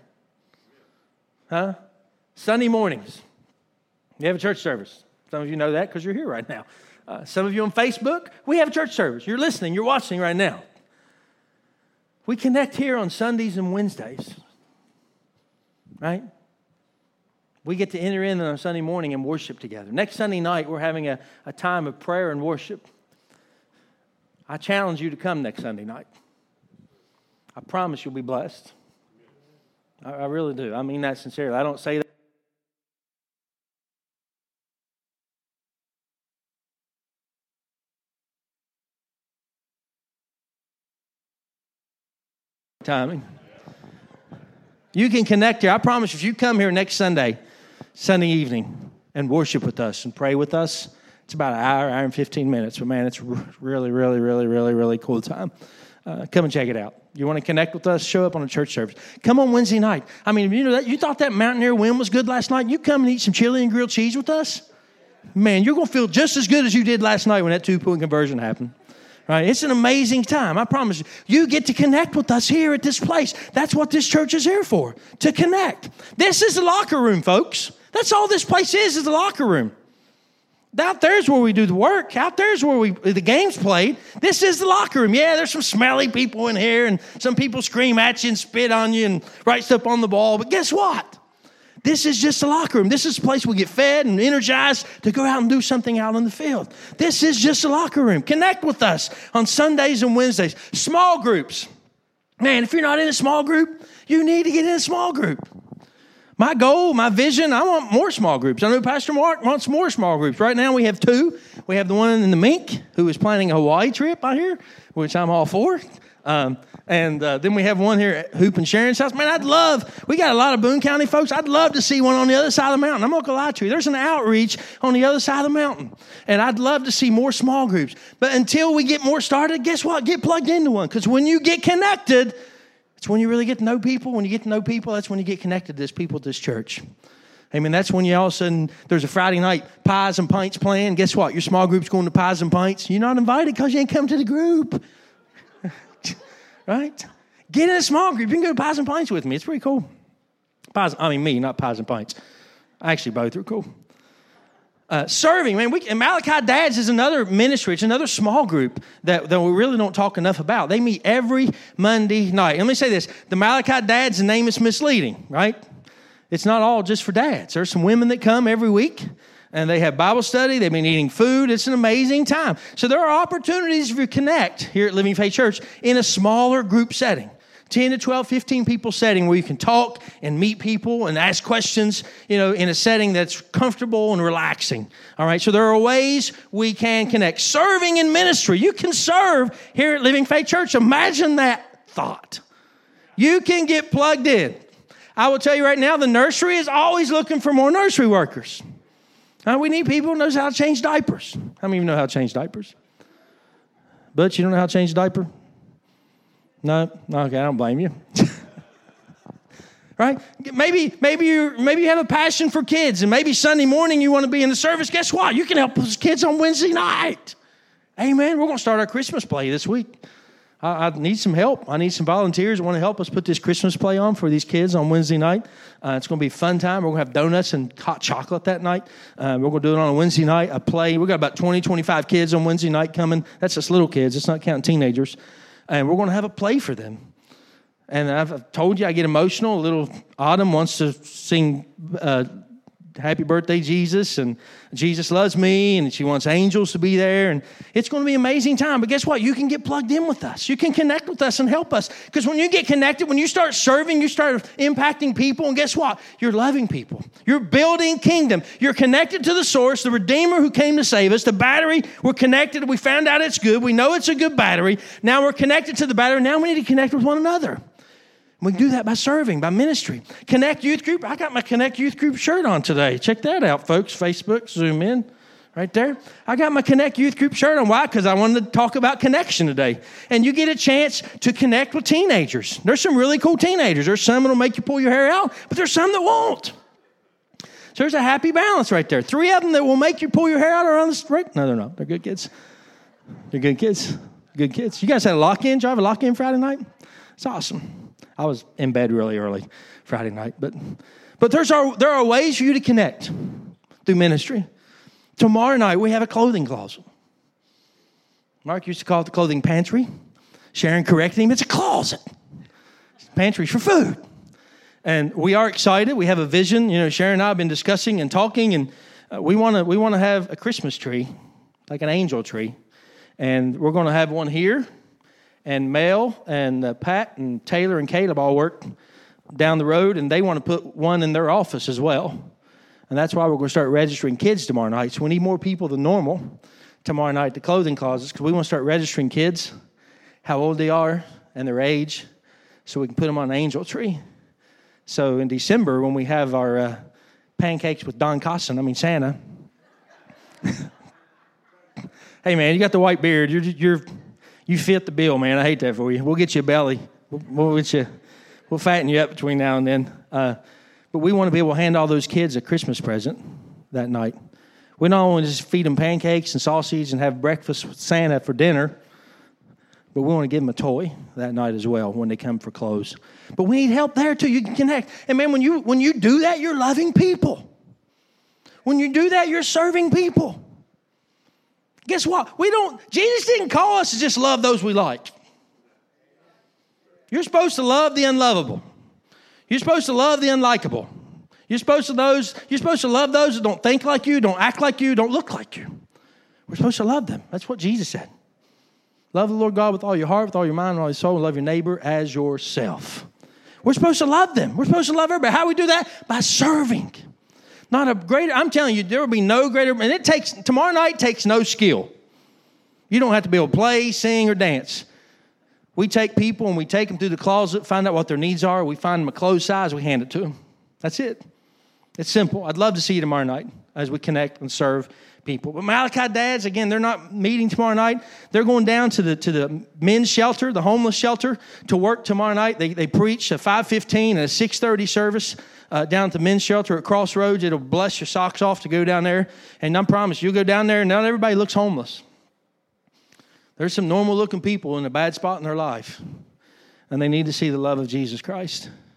Sunday mornings. You have a church service. Some of you know that because you're here right now. Some of you on Facebook, we have a church service. You're listening. You're watching right now. We connect here on Sundays and Wednesdays. Right? We get to enter in on a Sunday morning and worship together. Next Sunday night, we're having a time of prayer and worship. I challenge you to come next Sunday night. I promise you'll be blessed. I really do. I mean that sincerely. I don't say that. Timing. You can connect here. I promise you, if you come here next Sunday evening, and worship with us and pray with us, it's about an hour and 15 minutes. But man, it's really, really, really, really, really cool time. Come and check it out. You want to connect with us? Show up on a church service. Come on Wednesday night. I mean, you know that you thought that Mountaineer wind was good last night. You come and eat some chili and grilled cheese with us. Man, you're going to feel just as good as you did last night when that 2-point conversion happened. Right? It's an amazing time. I promise you. You get to connect with us here at this place. That's what this church is here for, to connect. This is the locker room, folks. That's all this place is the locker room. Out there's where we do the work. Out there's where the game's played. This is the locker room. Yeah, there's some smelly people in here, and some people scream at you and spit on you and write stuff on the ball. But guess what? This is just the locker room. This is a place we get fed and energized to go out and do something out on the field. This is just the locker room. Connect with us on Sundays and Wednesdays. Small groups. Man, if you're not in a small group, you need to get in a small group. My goal, my vision, I want more small groups. I know Pastor Mark wants more small groups. Right now we have 2. We have the one in the Mink who is planning a Hawaii trip out here, which I'm all for. And then we have one here at Hoop and Sharon's house. Man, we got a lot of Boone County folks. I'd love to see one on the other side of the mountain. I'm not going to lie to you. There's an outreach on the other side of the mountain. And I'd love to see more small groups. But until we get more started, guess what? Get plugged into one. Because when you get connected, it's when you really get to know people. When you get to know people, that's when you get connected to this people at this church. I mean, that's when you all of a sudden, there's a Friday night Pies and Pints playing. Guess what? Your small group's going to Pies and Pints. You're not invited because you ain't come to the group. Right? Get in a small group. You can go to Pies and Pints with me. It's pretty cool. Me, not Pies and Pints. Actually, both are cool. Serving, man. And Malachi Dads is another ministry. It's another small group that we really don't talk enough about. They meet every Monday night. Let me say this. The Malachi Dads, the name is misleading, right? It's not all just for dads. There's some women that come every week, and they have Bible study. They've been eating food. It's an amazing time. So there are opportunities for you to connect here at Living Faith Church in a smaller group setting. 10 to 12, 15 people setting where you can talk and meet people and ask questions, in a setting that's comfortable and relaxing. All right, so there are ways we can connect. Serving in ministry. You can serve here at Living Faith Church. Imagine that thought. You can get plugged in. I will tell you right now, the nursery is always looking for more nursery workers. We need people who knows how to change diapers. How many of you know how to change diapers? But you don't know how to change a diaper? No? Okay, I don't blame you. Right? Maybe you have a passion for kids, and maybe Sunday morning you want to be in the service. Guess what? You can help those kids on Wednesday night. Amen. We're going to start our Christmas play this week. I need some help. I need some volunteers that want to help us put this Christmas play on for these kids on Wednesday night. It's going to be a fun time. We're going to have donuts and hot chocolate that night. We're going to do it on a Wednesday night, a play. We've got about 20, 25 kids on Wednesday night coming. That's just little kids. It's not counting teenagers. And we're going to have a play for them. And I've told you I get emotional. Little Autumn wants to sing Happy Birthday, Jesus, and Jesus loves me, and she wants angels to be there. And it's going to be an amazing time. But guess what? You can get plugged in with us. You can connect with us and help us. Because when you get connected, when you start serving, you start impacting people. And guess what? You're loving people. You're building kingdom. You're connected to the source, the Redeemer who came to save us. The battery, we're connected. We found out it's good. We know it's a good battery. Now we're connected to the battery. Now we need to connect with one another. We can do that by serving, by ministry. Connect Youth Group. I got my Connect Youth Group shirt on today. Check that out, folks. Facebook, zoom in right there. I got my Connect Youth Group shirt on. Why? Because I wanted to talk about connection today. And you get a chance to connect with teenagers. There's some really cool teenagers. There's some that will make you pull your hair out, but there's some that won't. So there's a happy balance right there. 3 of them that will make you pull your hair out are on the street. No, they're not. They're good kids. They're good kids. Good kids. You guys had a lock-in? Did you have a lock-in Friday night? It's awesome. I was in bed really early Friday night. But there are ways for you to connect through ministry. Tomorrow night, we have a clothing closet. Mark used to call it the clothing pantry. Sharon corrected him. It's a closet. Pantry's for food. And we are excited. We have a vision. Sharon and I have been discussing and talking, and we want to have a Christmas tree, like an angel tree. And we're going to have one here. And Mel and Pat and Taylor and Caleb all work down the road, and they want to put one in their office as well. And that's why we're going to start registering kids tomorrow night. So we need more people than normal tomorrow night at the clothing closets, because we want to start registering kids, how old they are and their age, so we can put them on an angel tree. So in December, when we have our pancakes with Don Cosson, Santa. Hey, man, you got the white beard. You fit the bill, man. I hate that for you. We'll get you a belly. We'll fatten you up between now and then. But we want to be able to hand all those kids a Christmas present that night. We don't want to just feed them pancakes and sausage and have breakfast with Santa for dinner, but we want to give them a toy that night as well when they come for clothes. But we need help there too. You can connect. And man, when you do that, you're loving people. When you do that, you're serving people. Guess what? Jesus didn't call us to just love those we like. You're supposed to love the unlovable. You're supposed to love the unlikable. You're supposed to love those that don't think like you, don't act like you, don't look like you. We're supposed to love them. That's what Jesus said. Love the Lord God with all your heart, with all your mind, and all your soul, and love your neighbor as yourself. We're supposed to love them. We're supposed to love everybody. How do we do that? By serving. I'm telling you, there will be no greater, and tomorrow night takes no skill. You don't have to be able to play, sing, or dance. We take people and we take them through the closet, find out what their needs are. We find them a clothes size, we hand it to them. That's it. It's simple. I'd love to see you tomorrow night as we connect and serve people. But Malachi Dads, again, they're not meeting tomorrow night. They're going down to the men's shelter, the homeless shelter, to work tomorrow night. They preach at 5:15 and a 6:30 service down at the men's shelter at Crossroads. It'll bless your socks off to go down there. And I promise you'll go down there and not everybody looks homeless. There's some normal-looking people in a bad spot in their life, and they need to see the love of Jesus Christ.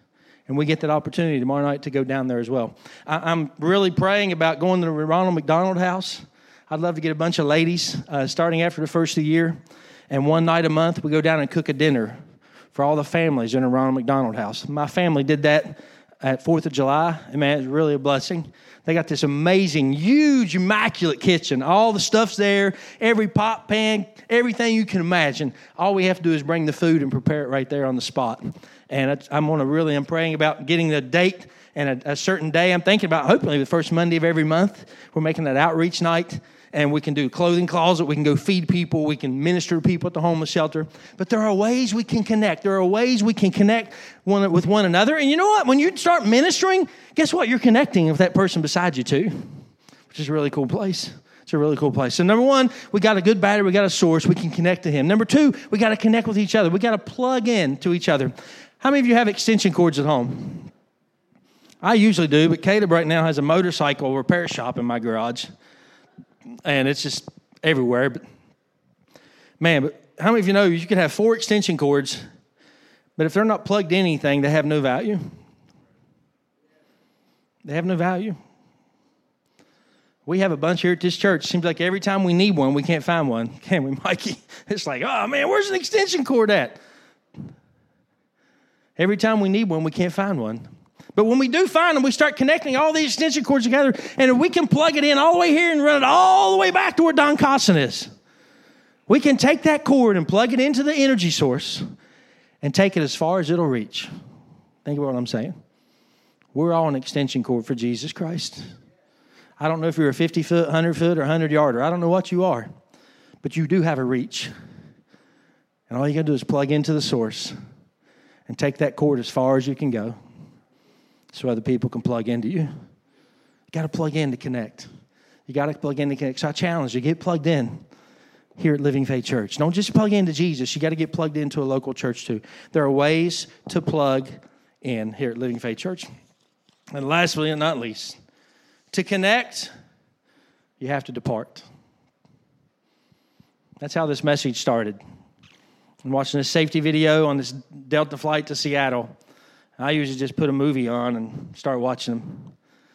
And we get that opportunity tomorrow night to go down there as well. I'm really praying about going to the Ronald McDonald House. I'd love to get a bunch of ladies starting after the first of the year. And one night a month, we go down and cook a dinner for all the families in the Ronald McDonald House. My family did that at 4th of July. And man, it's really a blessing. They got this amazing, huge, immaculate kitchen. All the stuff's there, every pot, pan, everything you can imagine. All we have to do is bring the food and prepare it right there on the spot. And I'm praying about getting the date and a certain day. I'm thinking about hopefully the first Monday of every month. We're making that outreach night. And we can do clothing closet. We can go feed people. We can minister to people at the homeless shelter. But there are ways we can connect. There are ways we can connect with one another. And you know what? When you start ministering, guess what? You're connecting with that person beside you too, which is a really cool place. It's a really cool place. So number one, we got a good battery. We got a source. We can connect to him. Number two, we got to connect with each other. We got to plug in to each other. How many of you have extension cords at home? I usually do, but Caleb right now has a motorcycle repair shop in my garage. And it's just everywhere. But how many of you know you can have 4 extension cords, but if they're not plugged in anything, they have no value? They have no value. We have a bunch here at this church. Seems like every time we need one, we can't find one. Can we, Mikey? It's like, oh, man, where's an extension cord at? Every time we need one, we can't find one. But when we do find them, we start connecting all these extension cords together, and if we can plug it in all the way here and run it all the way back to where Don Cosson is, we can take that cord and plug it into the energy source and take it as far as it'll reach. Think about what I'm saying. We're all an extension cord for Jesus Christ. I don't know if you're a 50-foot, 100-foot, or 100-yarder. I don't know what you are, but you do have a reach. And all you got to do is plug into the source and take that cord as far as you can go, so other people can plug into you. You got to plug in to connect. You got to plug in to connect. So I challenge you, get plugged in here at Living Faith Church. Don't just plug into Jesus. You got to get plugged into a local church too. There are ways to plug in here at Living Faith Church. And lastly and not least, to connect, you have to depart. That's how this message started. I'm watching this safety video on this Delta flight to Seattle. I usually just put a movie on and start watching them.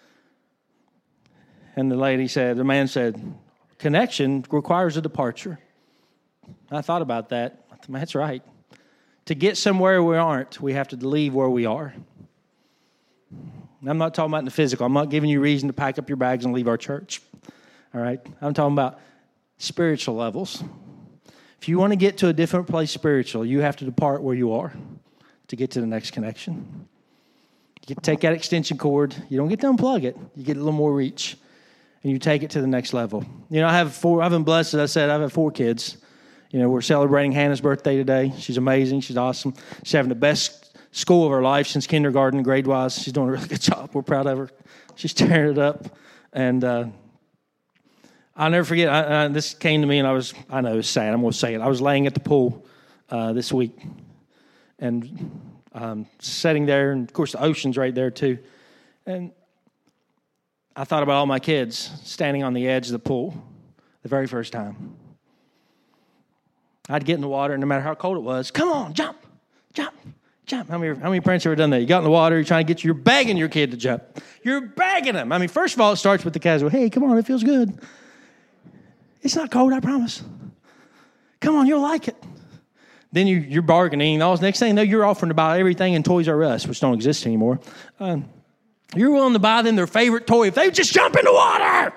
And the man said, connection requires a departure. I thought about that. That's right. To get somewhere we aren't, we have to leave where we are. And I'm not talking about in the physical. I'm not giving you reason to pack up your bags and leave our church. All right? I'm talking about spiritual levels. If you want to get to a different place spiritual, you have to depart where you are to get to the next connection. You take that extension cord. You don't get to unplug it. You get a little more reach, and you take it to the next level. You know, I've been blessed, as I said, I've had 4 kids. You know, we're celebrating Hannah's birthday today. She's amazing. She's awesome. She's having the best school of her life since kindergarten, grade-wise. She's doing a really good job. We're proud of her. She's tearing it up. And I'll never forget, this came to me, and I know it's sad. I'm going to say it. I was laying at the pool this week, and sitting there, and of course the ocean's right there too. And I thought about all my kids standing on the edge of the pool the very first time. I'd get in the water, and no matter how cold it was, come on, jump, jump, jump. How many parents have ever done that? You got in the water, you're trying to you're begging your kid to jump. You're begging them. I mean, first of all, it starts with the casual, hey, come on, it feels good. It's not cold, I promise. Come on, you'll like it. Then you're bargaining. Next thing you know, you're offering to buy everything in Toys R Us, which don't exist anymore. You're willing to buy them their favorite toy if they just jump in the water.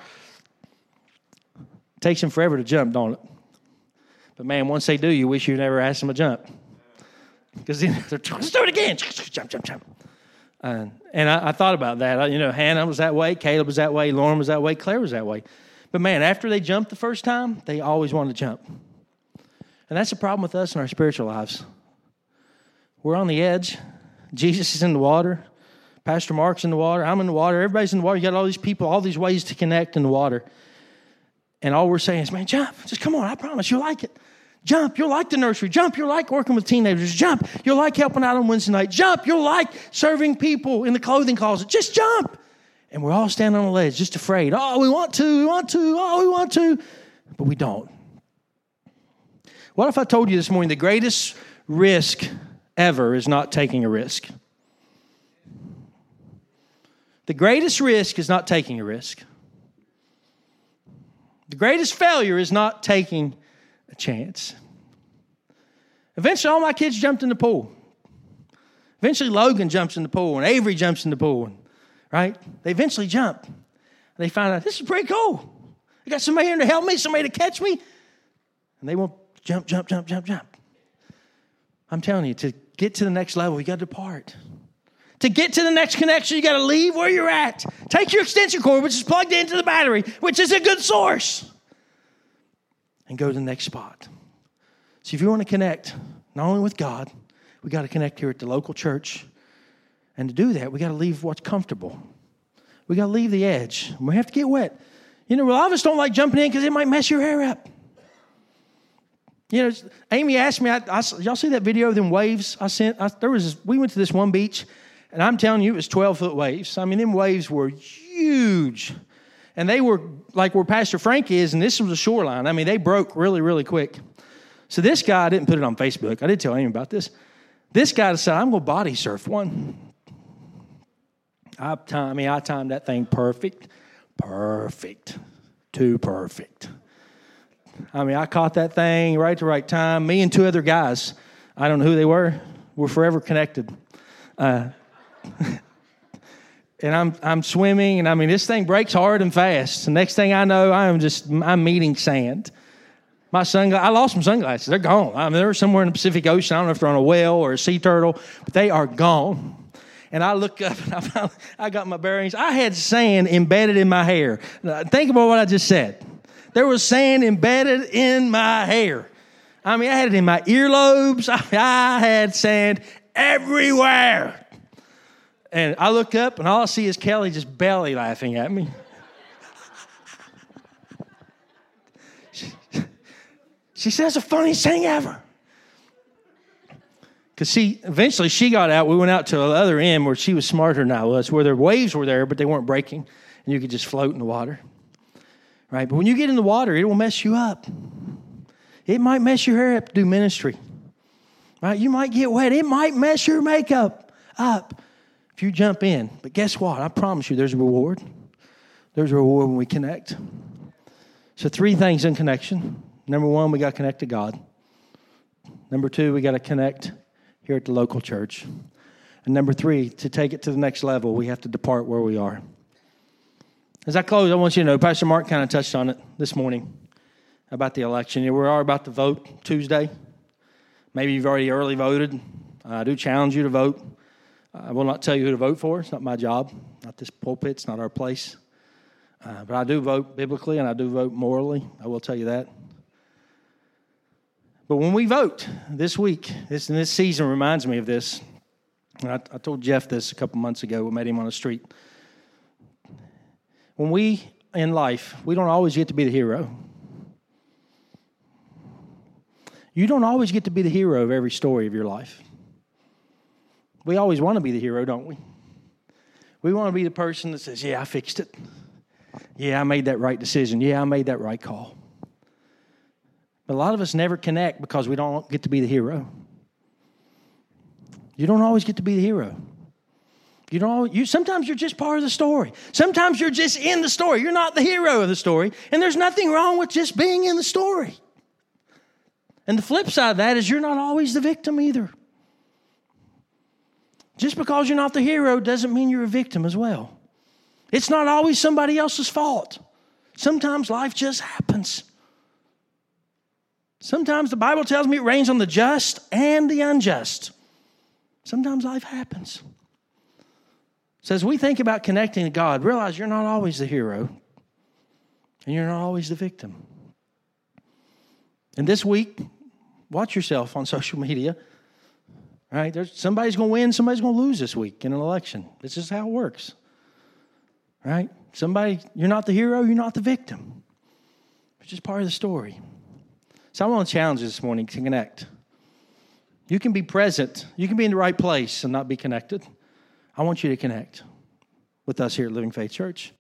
It takes them forever to jump, don't it? But man, once they do, you wish you never asked them to jump. Because then they're, let's do it again. Jump, jump, jump. And I thought about that. You know, Hannah was that way. Caleb was that way. Lauren was that way. Claire was that way. But man, after they jumped the first time, they always wanted to jump. And that's the problem with us in our spiritual lives. We're on the edge. Jesus is in the water. Pastor Mark's in the water. I'm in the water. Everybody's in the water. You got all these people, all these ways to connect in the water. And all we're saying is, man, jump. Just come on. I promise you'll like it. Jump. You'll like the nursery. Jump. You'll like working with teenagers. Jump. You'll like helping out on Wednesday night. Jump. You'll like serving people in the clothing closet. Just jump. And we're all standing on the ledge, just afraid. Oh, we want to. Oh, we want to. But we don't. What if I told you this morning the greatest risk ever is not taking a risk? The greatest risk is not taking a risk. The greatest failure is not taking a chance. Eventually, all my kids jumped in the pool. Eventually, Logan jumps in the pool, and Avery jumps in the pool, right? They eventually jump. They find out, this is pretty cool. I got somebody here to help me, somebody to catch me. And they won't jump. I'm telling you, to get to the next level, you got to depart. To get to the next connection, you got to leave where you're at. Take your extension cord, which is plugged into the battery, which is a good source, and go to the next spot. So if you want to connect, not only with God, we got to connect here at the local church. And to do that, we got to leave what's comfortable. We got to leave the edge. We have to get wet. You know, a lot of us don't like jumping in because it might mess your hair up. You know, Amy asked me, y'all see that video of them waves I sent? We went to this one beach, and I'm telling you, it was 12-foot waves. I mean, them waves were huge. And they were like where Pastor Frank is, and this was a shoreline. I mean, they broke really, really quick. So this guy, I didn't put it on Facebook. I did tell Amy about this. This guy decided, I'm going to body surf one. I timed that thing perfect. Perfect. Too perfect. I mean, I caught that thing right at the right time. Me and two other guys, I don't know who they were. We're forever connected. And I'm swimming, and I mean, this thing breaks hard and fast. The next thing I know, I'm meeting sand. I lost my sunglasses. They're gone. I mean, they're somewhere in the Pacific Ocean. I don't know if they're on a whale or a sea turtle, but they are gone. And I look up, and I got my bearings. I had sand embedded in my hair. Now, think about what I just said. There was sand embedded in my hair. I mean, I had it in my earlobes. I had sand everywhere. And I look up, and all I see is Kelly just belly laughing at me. She says the funniest thing ever. Because eventually she got out. We went out to the other end where she was smarter than I was, where the waves were there, but they weren't breaking, and you could just float in the water. Right? But when you get in the water, it will mess you up. It might mess your hair up to do ministry. Right? You might get wet. It might mess your makeup up if you jump in. But guess what? I promise you there's a reward. There's a reward when we connect. So 3 things in connection. Number 1, we got to connect to God. Number 2, we got to connect here at the local church. And number 3, to take it to the next level, we have to depart where we are. As I close, I want you to know, Pastor Mark kind of touched on it this morning about the election. We are about to vote Tuesday. Maybe you've already early voted. I do challenge you to vote. I will not tell you who to vote for. It's not my job, not this pulpit. It's not our place. But I do vote biblically, and I do vote morally. I will tell you that. But when we vote this week, this season reminds me of this. And I told Jeff this a couple months ago. We met him on the street. When we, in life, we don't always get to be the hero. You don't always get to be the hero of every story of your life. We always want to be the hero, don't we? We want to be the person that says, yeah, I fixed it. Yeah, I made that right decision. Yeah, I made that right call. But a lot of us never connect because we don't get to be the hero. You don't always get to be the hero. Sometimes you're just part of the story. Sometimes you're just in the story. You're not the hero of the story. And there's nothing wrong with just being in the story. And the flip side of that is you're not always the victim either. Just because you're not the hero doesn't mean you're a victim as well. It's not always somebody else's fault. Sometimes life just happens. Sometimes the Bible tells me it rains on the just and the unjust. Sometimes life happens. So as we think about connecting to God, realize you're not always the hero and you're not always the victim. And this week, watch yourself on social media. Right? Somebody's going to win, somebody's going to lose this week in an election. This is how it works. Right? You're not the hero, you're not the victim. It's just part of the story. So I want to challenge you this morning to connect. You can be present. You can be in the right place and not be connected. I want you to connect with us here at Living Faith Church.